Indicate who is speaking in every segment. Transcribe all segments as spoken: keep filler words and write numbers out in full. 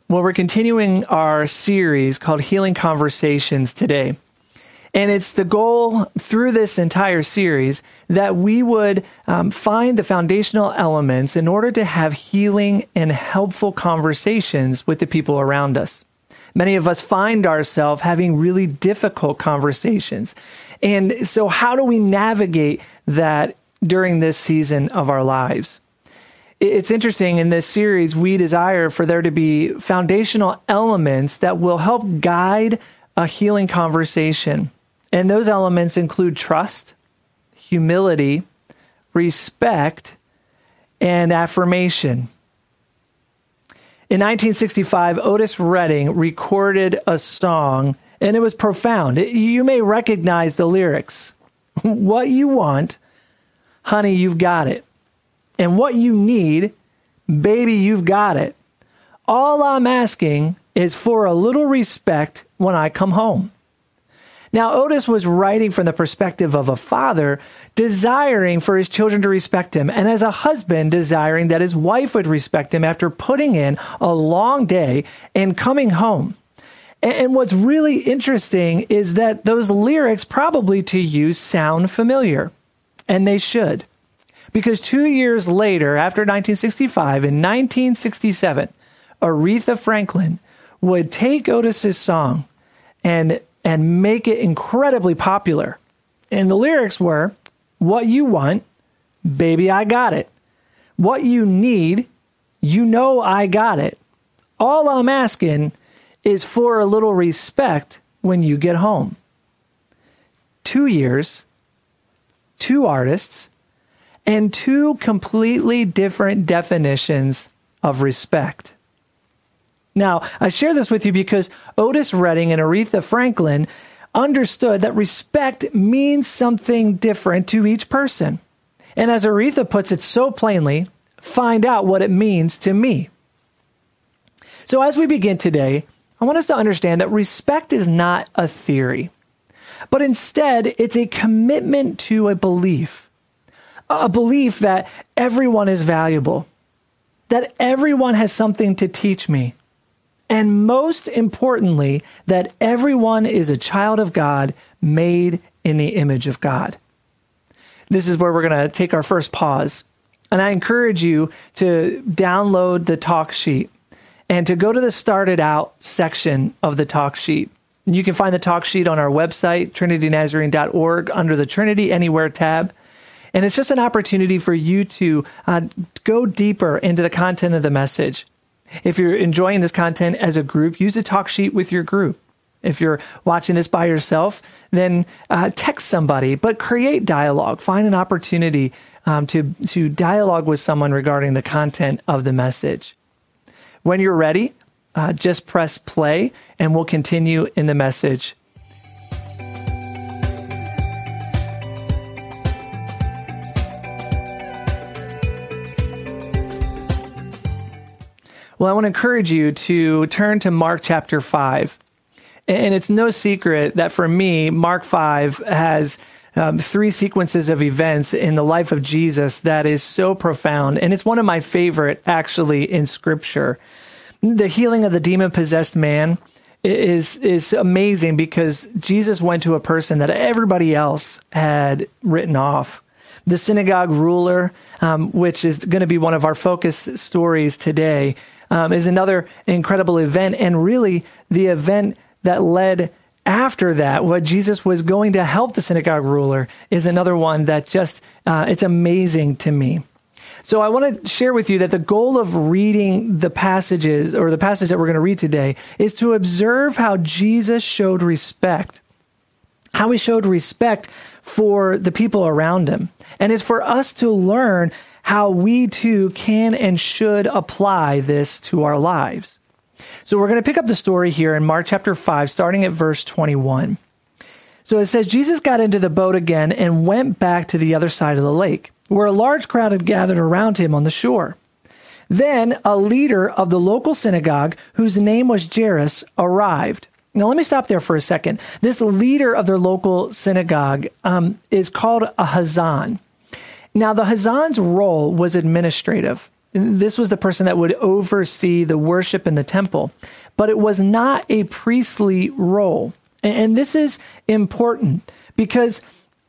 Speaker 1: Well, we're continuing our series called Healing Conversations today. And it's the goal through this entire series that we would um, find the foundational elements in order to have healing and helpful conversations with the people around us. Many of us find ourselves having really difficult conversations. And so how do we navigate that during this season of our lives? It's interesting, in this series, we desire for there to be foundational elements that will help guide a healing conversation. And those elements include trust, humility, respect, and affirmation. In nineteen sixty-five, Otis Redding recorded a song, and it was profound. You may recognize the lyrics. What you want, honey, you've got it. And what you need, baby, you've got it. All I'm asking is for a little respect when I come home. Now, Otis was writing from the perspective of a father desiring for his children to respect him, and as a husband desiring that his wife would respect him after putting in a long day and coming home. And what's really interesting is that those lyrics probably to you sound familiar, and they should. Because two years later, after nineteen sixty-five, in nineteen sixty-seven, Aretha Franklin would take Otis's song and and make it incredibly popular. And the lyrics were, what you want, baby, I got it. What you need, you know I got it. All I'm asking is for a little respect when you get home. Two years, two artists, and two completely different definitions of respect. Now, I share this with you because Otis Redding and Aretha Franklin understood that respect means something different to each person. And as Aretha puts it so plainly, find out what it means to me. So as we begin today, I want us to understand that respect is not a theory, but instead it's a commitment to a belief. A belief that everyone is valuable, that everyone has something to teach me, and most importantly, that everyone is a child of God made in the image of God. This is where we're going to take our first pause. And I encourage you to download the talk sheet and to go to the Started Out section of the talk sheet. You can find the talk sheet on our website, trinity nazarene dot org, under the Trinity Anywhere tab. And it's just an opportunity for you to uh, go deeper into the content of the message. If you're enjoying this content as a group, use a talk sheet with your group. If you're watching this by yourself, then uh, text somebody, but create dialogue. Find an opportunity um, to, to dialogue with someone regarding the content of the message. When you're ready, uh, just press play, and we'll continue in the message. Well, I want to encourage you to turn to Mark chapter five. And it's no secret that for me, Mark five has um, three sequences of events in the life of Jesus that is so profound. And it's one of my favorite, actually, in Scripture. The healing of the demon-possessed man is, is amazing because Jesus went to a person that everybody else had written off. The synagogue ruler, um, which is going to be one of our focus stories today, um, is another incredible event. And really, the event that led after that, what Jesus was going to help the synagogue ruler, is another one that just, uh, it's amazing to me. So I want to share with you that the goal of reading the passages, or the passage that we're going to read today, is to observe how Jesus showed respect. How he showed respect for the people around him. And it's for us to learn how we too can and should apply this to our lives. So we're going to pick up the story here in Mark chapter five, starting at verse twenty-one. So it says, Jesus got into the boat again and went back to the other side of the lake, where a large crowd had gathered around him on the shore. Then a leader of the local synagogue, whose name was Jairus, arrived. Now, let me stop there for a second. This leader of their local synagogue um, is called a Hazan. Now, the Hazan's role was administrative. This was the person that would oversee the worship in the temple, but it was not a priestly role. And this is important because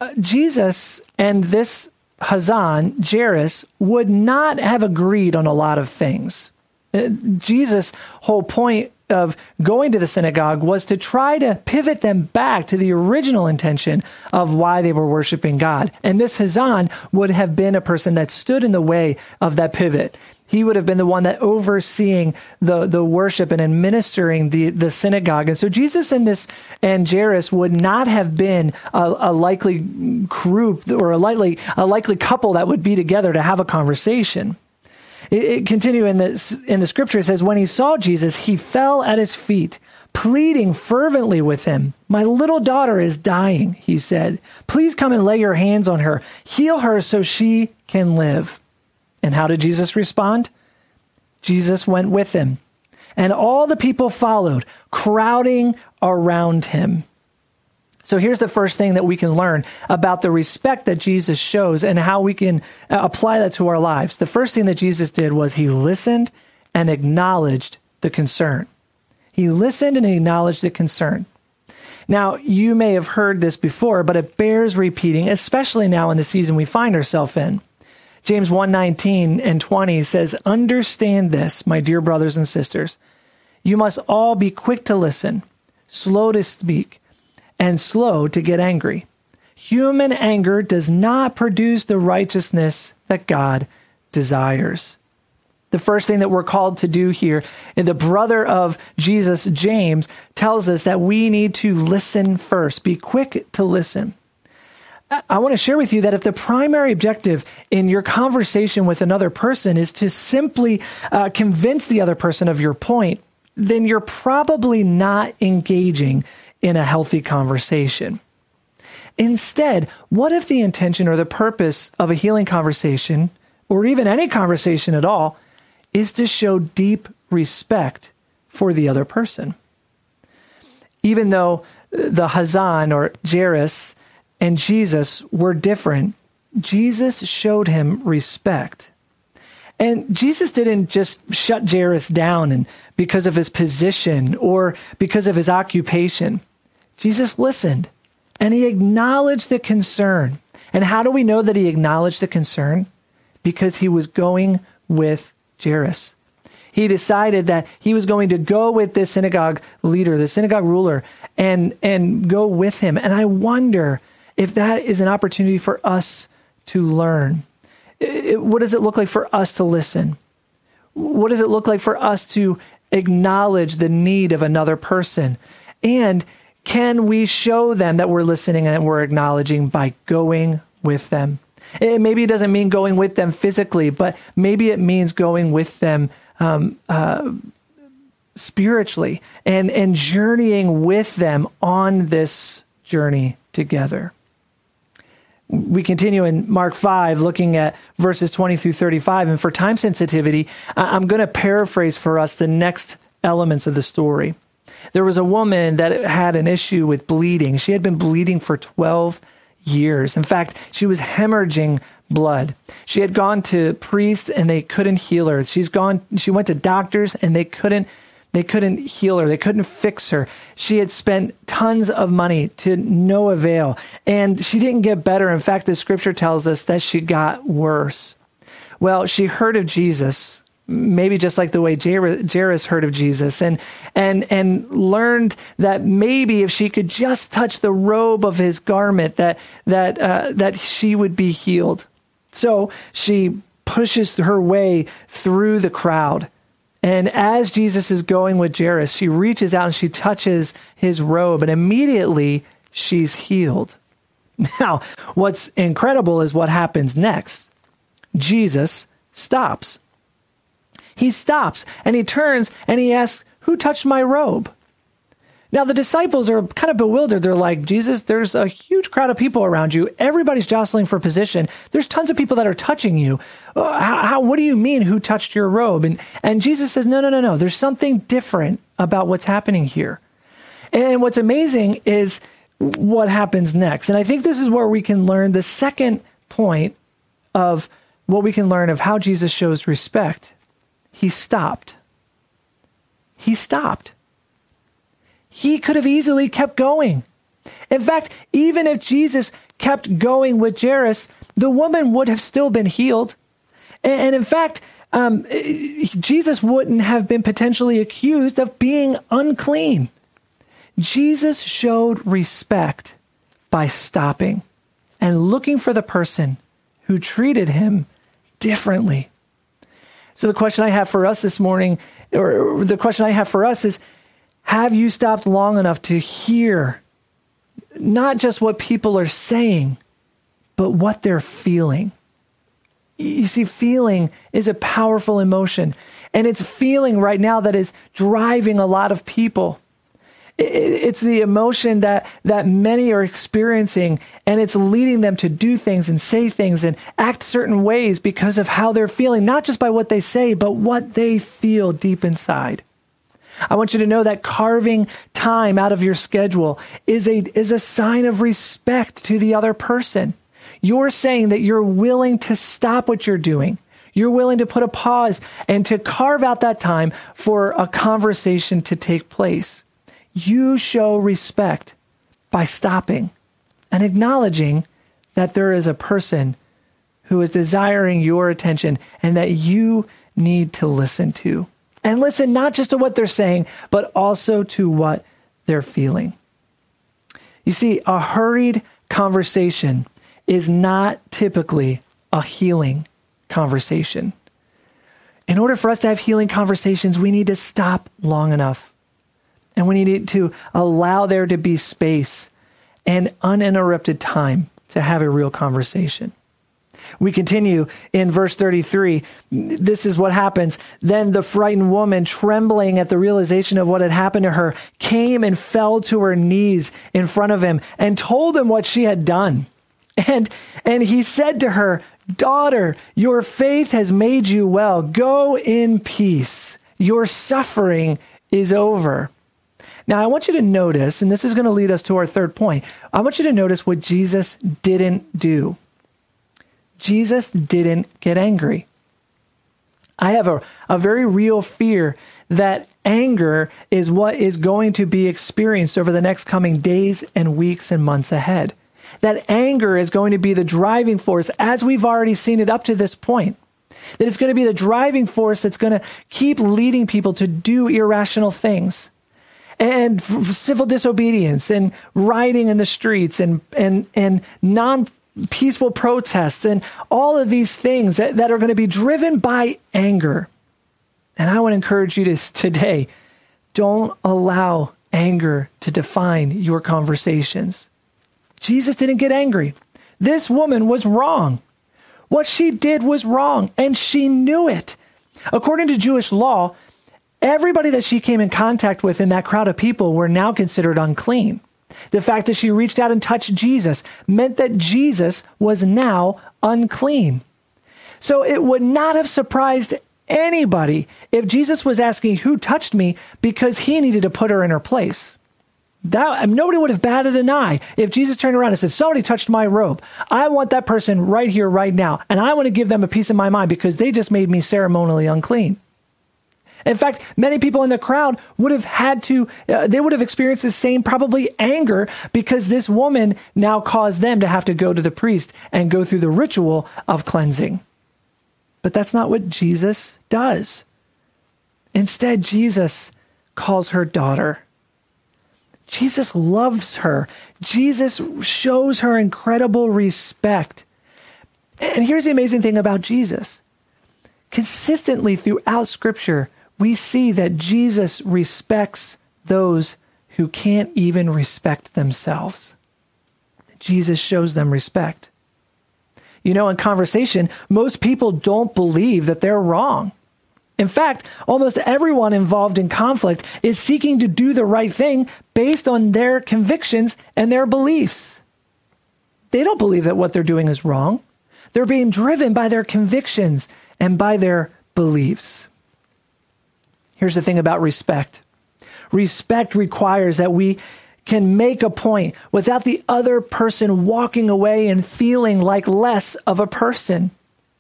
Speaker 1: Jesus and this Hazan, Jairus, would not have agreed on a lot of things. Jesus' whole point of going to the synagogue was to try to pivot them back to the original intention of why they were worshiping God. And this Hazan would have been a person that stood in the way of that pivot. He would have been the one that overseeing the, the worship and administering the, the synagogue. And so Jesus and this and Jairus would not have been a, a likely group or a likely a likely couple that would be together to have a conversation. It, it continue in the, in the scripture, it says, when he saw Jesus, he fell at his feet, pleading fervently with him. My little daughter is dying, he said. Please come and lay your hands on her. Heal her so she can live. And how did Jesus respond? Jesus went with him, and all the people followed, crowding around him. So here's the first thing that we can learn about the respect that Jesus shows and how we can apply that to our lives. The first thing that Jesus did was he listened and acknowledged the concern. He listened and acknowledged the concern. Now, you may have heard this before, but it bears repeating, especially now in the season we find ourselves in. James one nineteen and twenty says, understand this, my dear brothers and sisters. You must all be quick to listen, slow to speak, and slow to get angry. Human anger does not produce the righteousness that God desires. The first thing that we're called to do here, and the brother of Jesus, James, tells us that we need to listen first. Be quick to listen. I want to share with you that if the primary objective in your conversation with another person is to simply uh, convince the other person of your point, then you're probably not engaging in a healthy conversation. Instead, what if the intention or the purpose of a healing conversation, or even any conversation at all, is to show deep respect for the other person? Even though the Hazan or Jairus and Jesus were different, Jesus showed him respect. And Jesus didn't just shut Jairus down and because of his position or because of his occupation. Jesus listened and he acknowledged the concern. And how do we know that he acknowledged the concern? Because he was going with Jairus. He decided that he was going to go with this synagogue leader, the synagogue ruler, and, and go with him. And I wonder if that is an opportunity for us to learn. It, what does it look like for us to listen? What does it look like for us to acknowledge the need of another person? And can we show them that we're listening and we're acknowledging by going with them? It, maybe it doesn't mean going with them physically, but maybe it means going with them um, uh, spiritually and, and journeying with them on this journey together. We continue in Mark five, looking at verses twenty through thirty-five. And for time sensitivity, I'm going to paraphrase for us the next elements of the story. There was a woman that had an issue with bleeding. She had been bleeding for twelve years. In fact, she was hemorrhaging blood. She had gone to priests and they couldn't heal her. She's gone, she went to doctors and they couldn't They couldn't heal her. They couldn't fix her. She had spent tons of money to no avail, and she didn't get better. In fact, the scripture tells us that she got worse. Well, she heard of Jesus, maybe just like the way Jairus heard of Jesus, and and and learned that maybe if she could just touch the robe of his garment, that that uh, that she would be healed. So she pushes her way through the crowd. And as Jesus is going with Jairus, she reaches out and she touches his robe, and immediately she's healed. Now, what's incredible is what happens next. Jesus stops. He stops and he turns and he asks, "Who touched my robe?" Now, the disciples are kind of bewildered. They're like, "Jesus, there's a huge crowd of people around you. Everybody's jostling for position. There's tons of people that are touching you. Uh, how, how, what do you mean, who touched your robe?" And, and Jesus says, no, no, no, no. There's something different about what's happening here. And what's amazing is what happens next. And I think this is where we can learn the second point of what we can learn of how Jesus shows respect, he stopped. He stopped. He could have easily kept going. In fact, even if Jesus kept going with Jairus, the woman would have still been healed. And in fact, um, Jesus wouldn't have been potentially accused of being unclean. Jesus showed respect by stopping and looking for the person who treated him differently. So the question I have for us this morning, or the question I have for us is, have you stopped long enough to hear not just what people are saying, but what they're feeling? You see, feeling is a powerful emotion, and it's feeling right now that is driving a lot of people. It's the emotion that, that many are experiencing, and it's leading them to do things and say things and act certain ways because of how they're feeling, not just by what they say, but what they feel deep inside. I want you to know that carving time out of your schedule is a, is a sign of respect to the other person. You're saying that you're willing to stop what you're doing. You're willing to put a pause and to carve out that time for a conversation to take place. You show respect by stopping and acknowledging that there is a person who is desiring your attention and that you need to listen to. And listen not just to what they're saying, but also to what they're feeling. You see, a hurried conversation is not typically a healing conversation. In order for us to have healing conversations, we need to stop long enough. And we need to allow there to be space and uninterrupted time to have a real conversation. We continue in verse thirty-three. This is what happens. Then the frightened woman, trembling at the realization of what had happened to her, came and fell to her knees in front of him and told him what she had done. And, and he said to her, "Daughter, your faith has made you well. Go in peace. Your suffering is over." Now, I want you to notice, and this is going to lead us to our third point. I want you to notice what Jesus didn't do. Jesus didn't get angry. I have a, a very real fear that anger is what is going to be experienced over the next coming days and weeks and months ahead. That anger is going to be the driving force, as we've already seen it up to this point. That it's going to be the driving force that's going to keep leading people to do irrational things. And civil disobedience and rioting in the streets and, and, and non-peaceful protests and all of these things that, that are going to be driven by anger. And I want to encourage you to today, don't allow anger to define your conversations. Jesus didn't get angry. This woman was wrong. What she did was wrong, and she knew it. According to Jewish law, everybody that she came in contact with in that crowd of people were now considered unclean. The fact that she reached out and touched Jesus meant that Jesus was now unclean. So it would not have surprised anybody if Jesus was asking who touched me because he needed to put her in her place. That, nobody would have batted an eye if Jesus turned around and said, "Somebody touched my robe. I want that person right here, right now. And I want to give them a piece of my mind because they just made me ceremonially unclean." In fact, many people in the crowd would have had to, uh, they would have experienced the same probably anger because this woman now caused them to have to go to the priest and go through the ritual of cleansing. But that's not what Jesus does. Instead, Jesus calls her daughter. Jesus loves her. Jesus shows her incredible respect. And here's the amazing thing about Jesus. Consistently throughout Scripture, we see that Jesus respects those who can't even respect themselves. Jesus shows them respect. You know, in conversation, most people don't believe that they're wrong. In fact, almost everyone involved in conflict is seeking to do the right thing based on their convictions and their beliefs. They don't believe that what they're doing is wrong. They're being driven by their convictions and by their beliefs. Here's the thing about respect. Respect requires that we can make a point without the other person walking away and feeling like less of a person.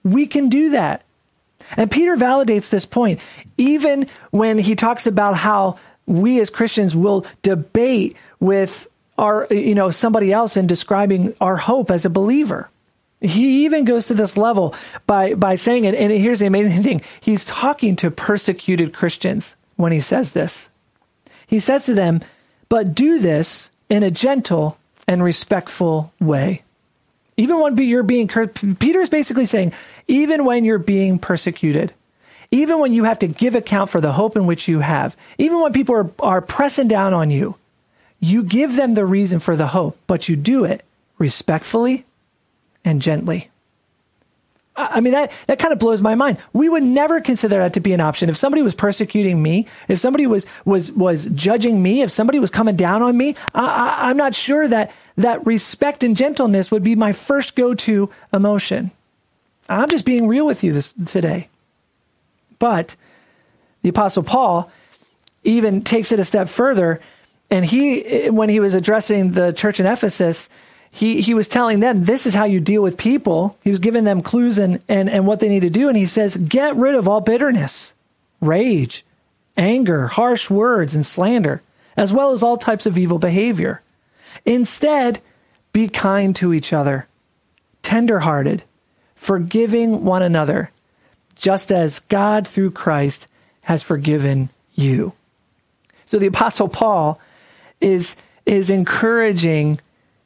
Speaker 1: We can do that. And Peter validates this point, even when he talks about how we as Christians will debate with our, you know, somebody else in describing our hope as a believer. He even goes to this level by, by saying it. And here's the amazing thing. He's talking to persecuted Christians when he says this. He says to them, but do this in a gentle and respectful way. Even when you're being, Peter's basically saying, even when you're being persecuted, even when you have to give account for the hope in which you have, even when people are, are pressing down on you, you give them the reason for the hope, but you do it respectfully and gently. I mean, that, that kind of blows my mind. We would never consider that to be an option. If somebody was persecuting me, if somebody was was was judging me, if somebody was coming down on me, I, I, I'm not sure that that respect and gentleness would be my first go-to emotion. I'm just being real with you this today. But the Apostle Paul even takes it a step further, and he, when he was addressing the church in Ephesus, He he was telling them, this is how you deal with people. He was giving them clues and, and, and what they need to do. And he says, get rid of all bitterness, rage, anger, harsh words, and slander, as well as all types of evil behavior. Instead, be kind to each other, tenderhearted, forgiving one another, just as God through Christ has forgiven you. So the Apostle Paul is, is encouraging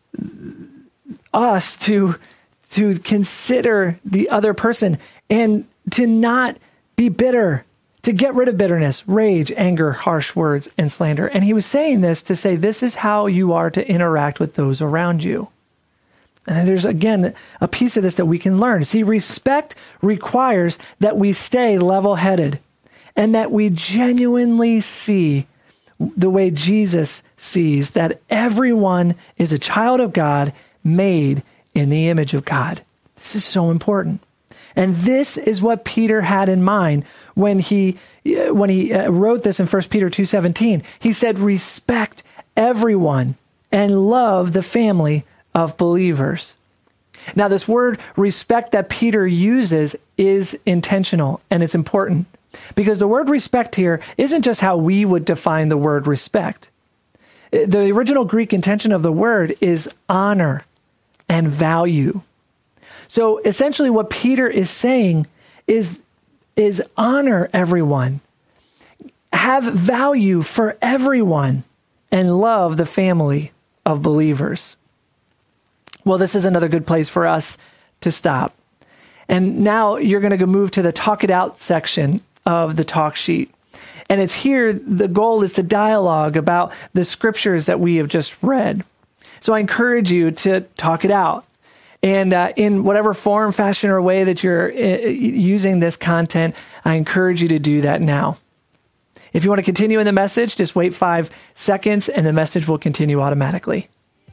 Speaker 1: us to to consider the other person and to not be bitter, to get rid of bitterness, rage, anger, harsh words, and slander. And he was saying this to say, this is how you are to interact with those around you. And there's, again, a piece of this that we can learn. See, respect requires that we stay level-headed and that we genuinely see the way Jesus sees, that everyone is a child of God made in the image of God. This is so important. And this is what Peter had in mind when he when he wrote this in First Peter two seventeen. He said, respect everyone and love the family of believers. Now, this word respect that Peter uses is intentional, and it's important. Because the word respect here isn't just how we would define the word respect. The original Greek intention of the word is honor and value. So essentially what Peter is saying is, is honor everyone, have value for everyone, and love the family of believers. Well, this is another good place for us to stop. And now you're going to go move to the talk it out section of the talk sheet. And it's here, the goal is to dialogue about the scriptures that we have just read. So I encourage you to talk it out. And uh, in whatever form, fashion, or way that you're uh, using this content, I encourage you to do that now. If you want to continue in the message, just wait five seconds and the message will continue automatically.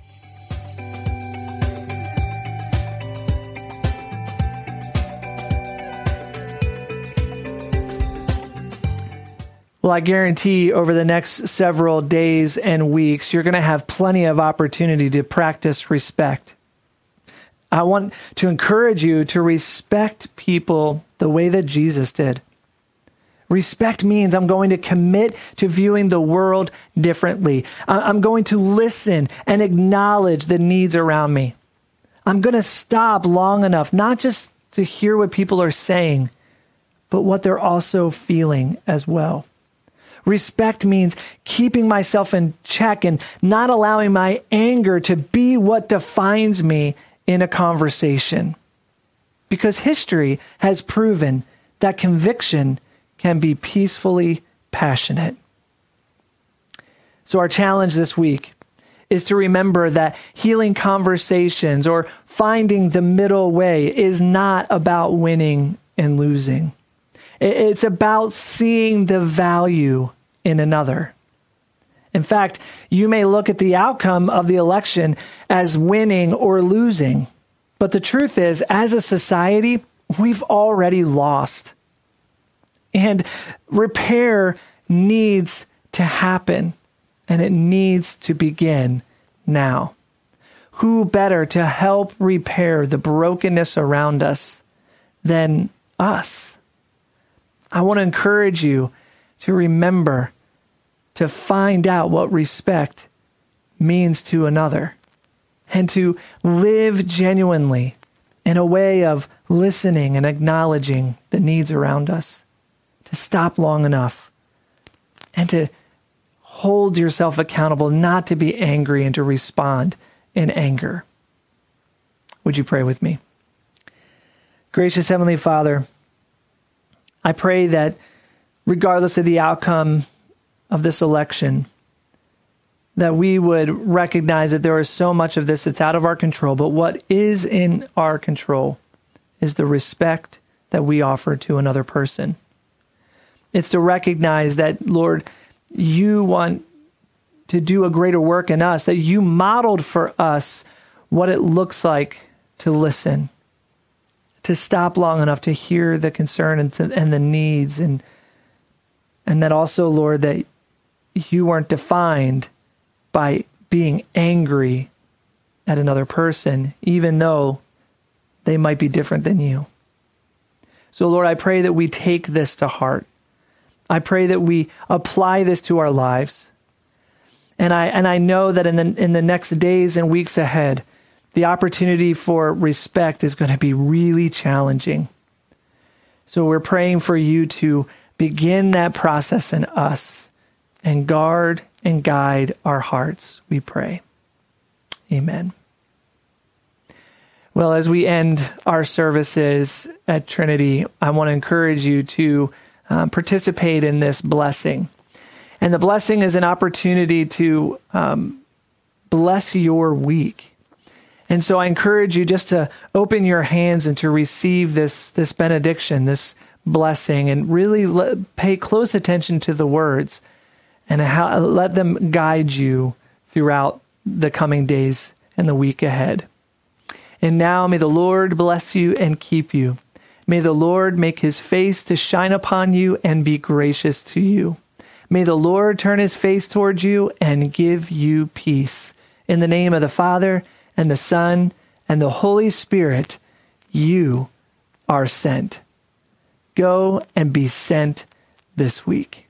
Speaker 1: Well, I guarantee over the next several days and weeks, you're going to have plenty of opportunity to practice respect. I want to encourage you to respect people the way that Jesus did. Respect means I'm going to commit to viewing the world differently. I'm going to listen and acknowledge the needs around me. I'm going to stop long enough, not just to hear what people are saying, but what they're also feeling as well. Respect means keeping myself in check and not allowing my anger to be what defines me in a conversation. Because history has proven that conviction can be peacefully passionate. So our challenge this week is to remember that healing conversations or finding the middle way is not about winning and losing. It's about seeing the value in another. In fact, you may look at the outcome of the election as winning or losing. But the truth is, as a society, we've already lost. And repair needs to happen, and it needs to begin now. Who better to help repair the brokenness around us than us. I want to encourage you to remember to find out what respect means to another and to live genuinely in a way of listening and acknowledging the needs around us, to stop long enough and to hold yourself accountable, not to be angry and to respond in anger. Would you pray with me? Gracious Heavenly Father, I pray that regardless of the outcome of this election, that we would recognize that there is so much of this that's out of our control, but what is in our control is the respect that we offer to another person. It's to recognize that, Lord, you want to do a greater work in us, that you modeled for us what it looks like to listen, to stop long enough to hear the concern and, to, and the needs, and and that also, Lord, that you weren't defined by being angry at another person, even though they might be different than you. So, Lord, I pray that we take this to heart. I pray that we apply this to our lives. And I and I know that in the in the next days and weeks ahead, the opportunity for respect is going to be really challenging. So we're praying for you to begin that process in us and guard and guide our hearts, we pray. Amen. Well, as we end our services at Trinity, I want to encourage you to um, participate in this blessing. And the blessing is an opportunity to um, bless your week. And so I encourage you just to open your hands and to receive this, this benediction, this blessing, and really let, pay close attention to the words and how, let them guide you throughout the coming days and the week ahead. And now may the Lord bless you and keep you. May the Lord make his face to shine upon you and be gracious to you. May the Lord turn his face towards you and give you peace. In the name of the Father, and the Son, and the Holy Spirit, you are sent. Go and be sent this week.